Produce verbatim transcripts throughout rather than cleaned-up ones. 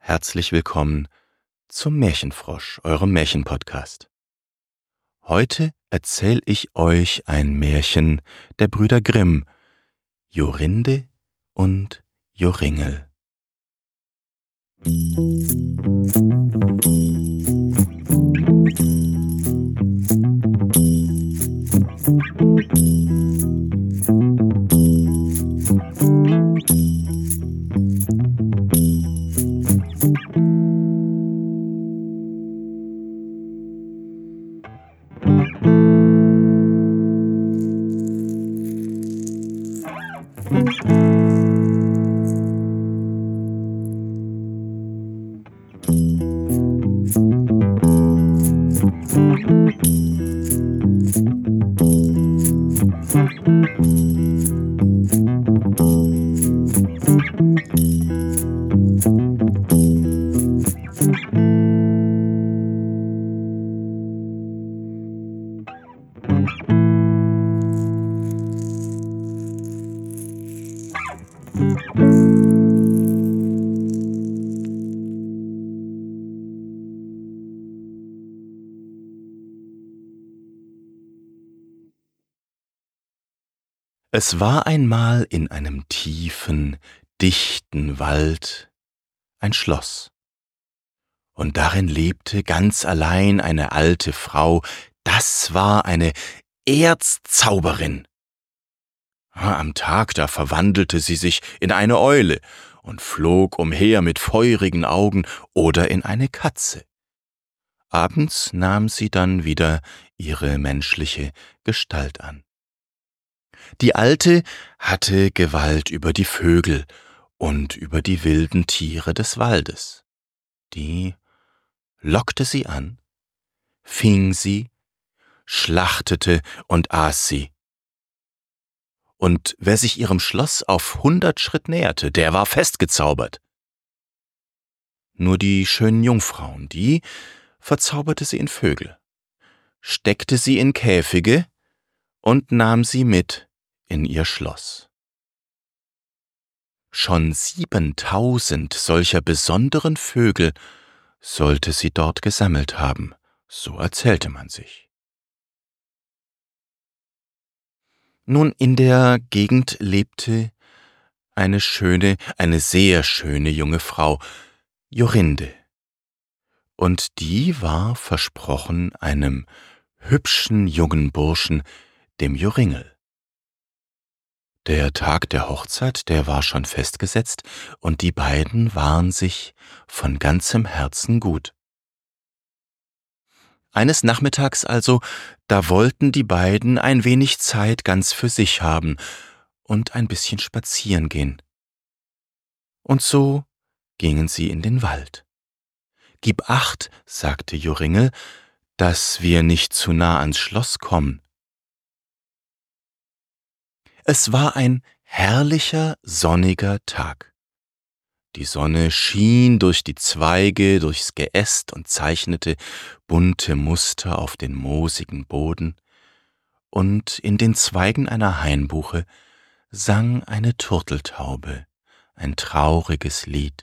herzlich willkommen zum Märchenfrosch, eurem Märchenpodcast. Heute erzähle ich euch ein Märchen der Brüder Grimm, Jorinde und Joringel. Es war einmal in einem tiefen, dichten Wald ein Schloss, und darin lebte ganz allein eine alte Frau, das war eine Erzzauberin. Am Tag, da verwandelte sie sich in eine Eule und flog umher mit feurigen Augen oder in eine Katze. Abends nahm sie dann wieder ihre menschliche Gestalt an. Die Alte hatte Gewalt über die Vögel und über die wilden Tiere des Waldes. Die lockte sie an, fing sie, schlachtete und aß sie. Und wer sich ihrem Schloss auf hundert Schritt näherte, der war festgezaubert. Nur die schönen Jungfrauen, die verzauberte sie in Vögel, steckte sie in Käfige und nahm sie mit in ihr Schloss. Schon siebentausend solcher besonderen Vögel sollte sie dort gesammelt haben, so erzählte man sich. Nun, in der Gegend lebte eine schöne, eine sehr schöne junge Frau, Jorinde, und die war versprochen einem hübschen jungen Burschen, dem Joringel. Der Tag der Hochzeit, der war schon festgesetzt, und die beiden waren sich von ganzem Herzen gut. Eines Nachmittags also, da wollten die beiden ein wenig Zeit ganz für sich haben und ein bisschen spazieren gehen. Und so gingen sie in den Wald. »Gib acht«, sagte Joringel, »dass wir nicht zu nah ans Schloss kommen.« Es war ein herrlicher, sonniger Tag. Die Sonne schien durch die Zweige, durchs Geäst und zeichnete bunte Muster auf den moosigen Boden, und in den Zweigen einer Hainbuche sang eine Turteltaube ein trauriges Lied.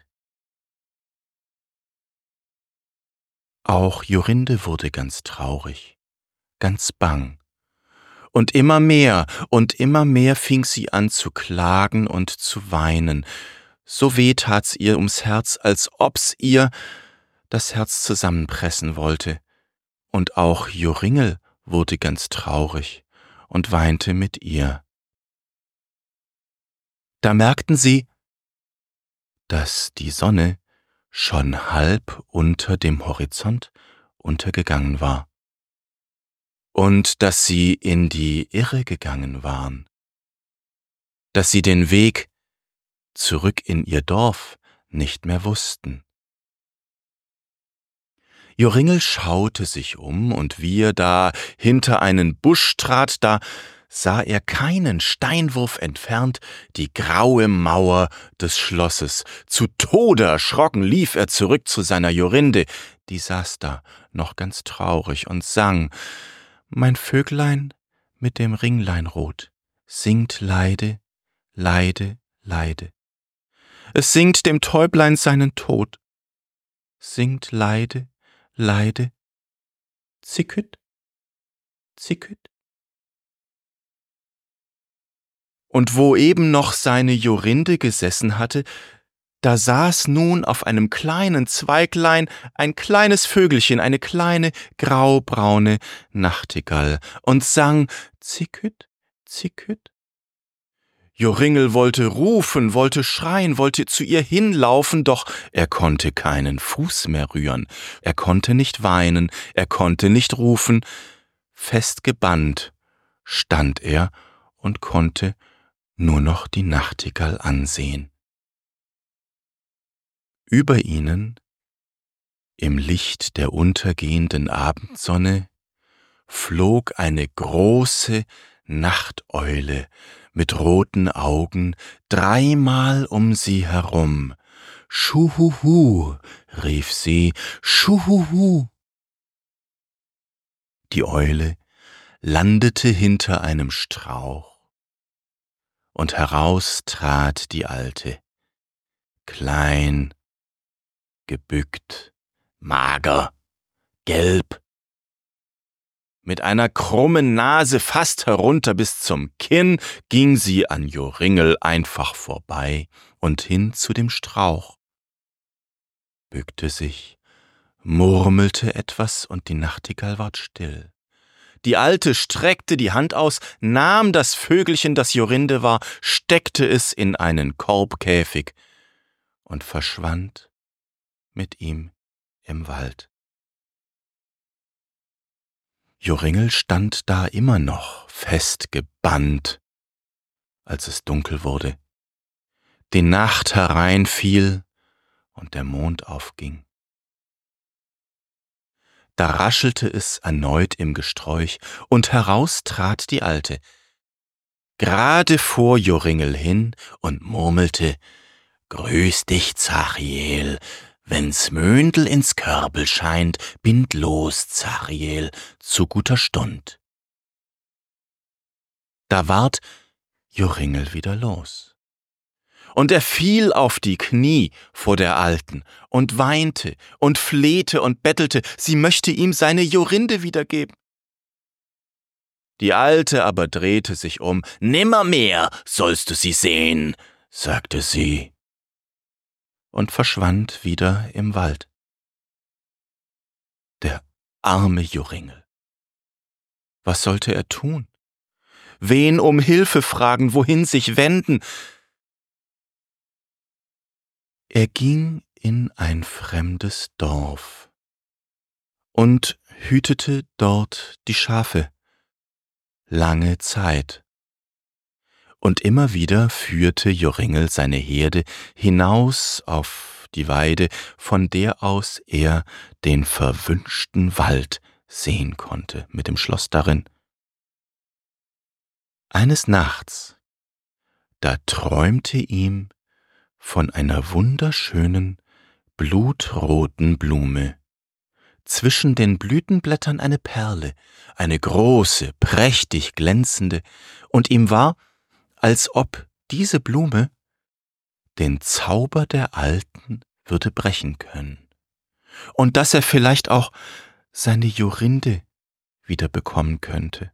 Auch Jorinde wurde ganz traurig, ganz bang. Und immer mehr und immer mehr fing sie an zu klagen und zu weinen. So weh tat's ihr ums Herz, als ob's ihr das Herz zusammenpressen wollte. Und auch Joringel wurde ganz traurig und weinte mit ihr. Da merkten sie, dass die Sonne schon halb unter dem Horizont untergegangen war. Und dass sie in die Irre gegangen waren, dass sie den Weg zurück in ihr Dorf nicht mehr wussten. Joringel schaute sich um, und wie er da hinter einen Busch trat, da sah er keinen Steinwurf entfernt die graue Mauer des Schlosses. Zu Tode erschrocken lief er zurück zu seiner Jorinde, die saß da noch ganz traurig und sang: »Mein Vöglein mit dem Ringlein rot singt leide, leide, leide. Es singt dem Täublein seinen Tod. singt leide, leide, zicküt, zicküt. Und wo eben noch seine Jorinde gesessen hatte, da saß nun auf einem kleinen Zweiglein ein kleines Vögelchen, eine kleine graubraune Nachtigall, und sang zicküt, zicküt. Joringel wollte rufen, wollte schreien, wollte zu ihr hinlaufen, doch er konnte keinen Fuß mehr rühren, er konnte nicht weinen, er konnte nicht rufen. Festgebannt stand er und konnte nur noch die Nachtigall ansehen. Über ihnen, im Licht der untergehenden Abendsonne, flog eine große Nachteule mit roten Augen dreimal um sie herum. »Schuhuhu«, rief sie, »Schuhuhu«. Die Eule landete hinter einem Strauch, und heraus trat die Alte, klein, gebückt, mager, gelb, mit einer krummen Nase fast herunter bis zum Kinn, ging sie an Joringel einfach vorbei und hin zu dem Strauch, bückte sich, murmelte etwas, und die Nachtigall ward still. Die Alte streckte die Hand aus, nahm das Vögelchen, das Jorinde war, steckte es in einen Korbkäfig und verschwand mit ihm im Wald. Joringel stand da immer noch festgebannt, als es dunkel wurde, die Nacht hereinfiel und der Mond aufging. Da raschelte es erneut im Gesträuch, und heraus trat die Alte, gerade vor Joringel hin, und murmelte: »Grüß dich, Zachiel, wenn's Möndl ins Körbel scheint, bind los, Zachiel, zu guter Stund.« Da ward Joringel wieder los, und er fiel auf die Knie vor der Alten und weinte und flehte und bettelte, sie möchte ihm seine Jorinde wiedergeben. Die Alte aber drehte sich um. »Nimmermehr sollst du sie sehen«, sagte sie, und verschwand wieder im Wald. Der arme Joringel. Was sollte er tun? Wen um Hilfe fragen, wohin sich wenden? Er ging in ein fremdes Dorf und hütete dort die Schafe lange Zeit. Und immer wieder führte Joringel seine Herde hinaus auf die Weide, von der aus er den verwünschten Wald sehen konnte, mit dem Schloss darin. Eines Nachts, da träumte ihm von einer wunderschönen, blutroten Blume, zwischen den Blütenblättern eine Perle, eine große, prächtig glänzende, und ihm war, als ob diese Blume den Zauber der Alten würde brechen können, und dass er vielleicht auch seine Jorinde wieder bekommen könnte.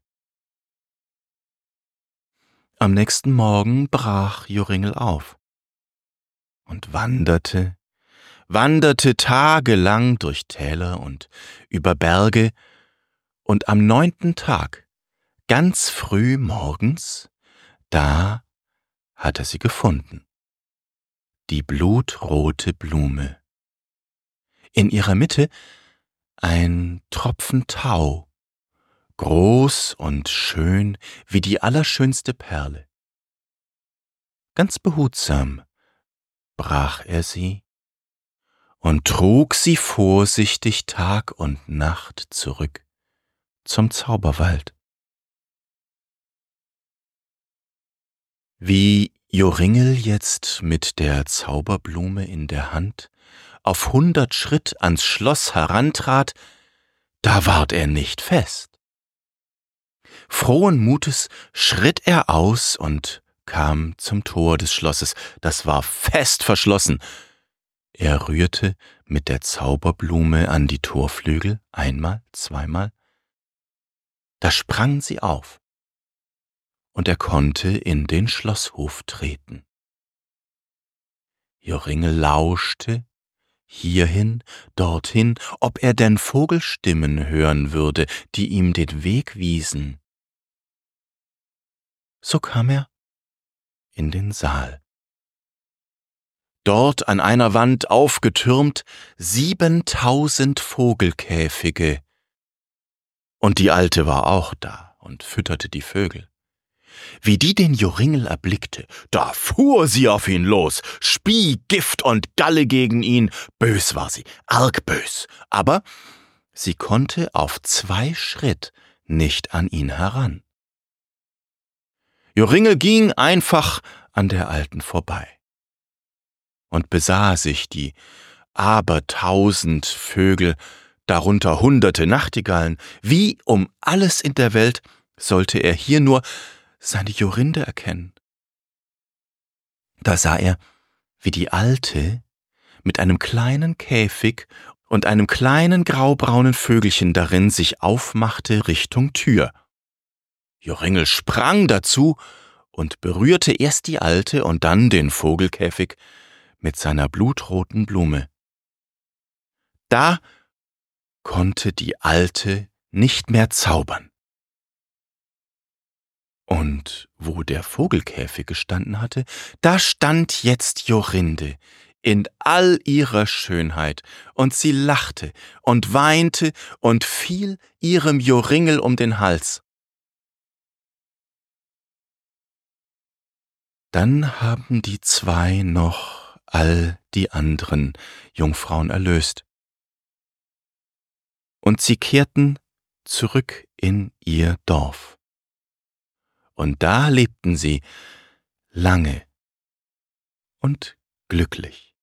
Am nächsten Morgen brach Joringel auf und wanderte, wanderte tagelang durch Täler und über Berge, und am neunten Tag, ganz früh morgens, da hat er sie gefunden, die blutrote Blume. In ihrer Mitte ein Tropfen Tau, groß und schön wie die allerschönste Perle. Ganz behutsam brach er sie und trug sie vorsichtig Tag und Nacht zurück zum Zauberwald. Wie Joringel jetzt mit der Zauberblume in der Hand auf hundert Schritt ans Schloss herantrat, da ward er nicht fest. Frohen Mutes schritt er aus und kam zum Tor des Schlosses. Das war fest verschlossen, Er rührte mit der Zauberblume an die Torflügel, einmal, zweimal. Da sprangen sie auf, und er konnte in den Schlosshof treten. Joringel lauschte, hierhin, dorthin, ob er denn Vogelstimmen hören würde, die ihm den Weg wiesen. So kam er in den Saal. Dort an einer Wand aufgetürmt siebentausend Vogelkäfige. Und die Alte war auch da und fütterte die Vögel. Wie die den Joringel erblickte, da fuhr sie auf ihn los, spie Gift und Galle gegen ihn. Bös war sie, arg bös, aber sie konnte auf zwei Schritt nicht an ihn heran. Joringel ging einfach an der Alten vorbei und besah sich die abertausend Vögel, darunter hunderte Nachtigallen. Wie um alles in der Welt sollte er hier nur seine Jorinde erkennen? Da sah er, wie die Alte mit einem kleinen Käfig und einem kleinen graubraunen Vögelchen darin sich aufmachte Richtung Tür. Joringel sprang dazu und berührte erst die Alte und dann den Vogelkäfig mit seiner blutroten Blume. Da konnte die Alte nicht mehr zaubern. Und wo der Vogelkäfig gestanden hatte, da stand jetzt Jorinde in all ihrer Schönheit, und sie lachte und weinte und fiel ihrem Joringel um den Hals. Dann haben die zwei noch all die anderen Jungfrauen erlöst. Und sie kehrten zurück in ihr Dorf. Und da lebten sie lange und glücklich.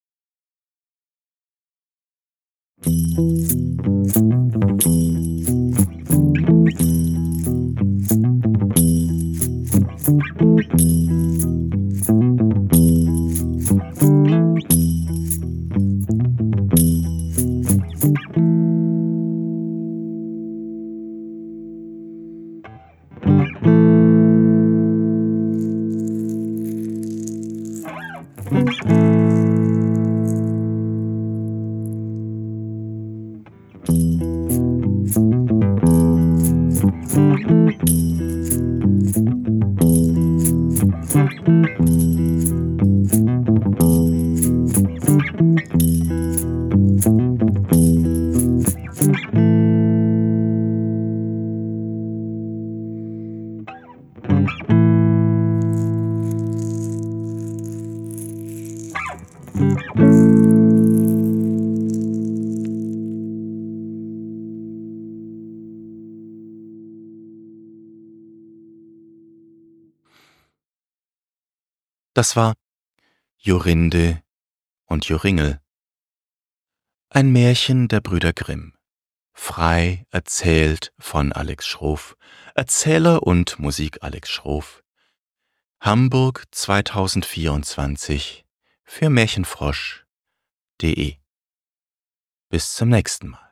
Das war Jorinde und Joringel, ein Märchen der Brüder Grimm, frei erzählt von Alex Schroff, Erzähler und Musik Alex Schroff, Hamburg zweitausendvierundzwanzig für Märchenfrosch punkt de. Bis zum nächsten Mal.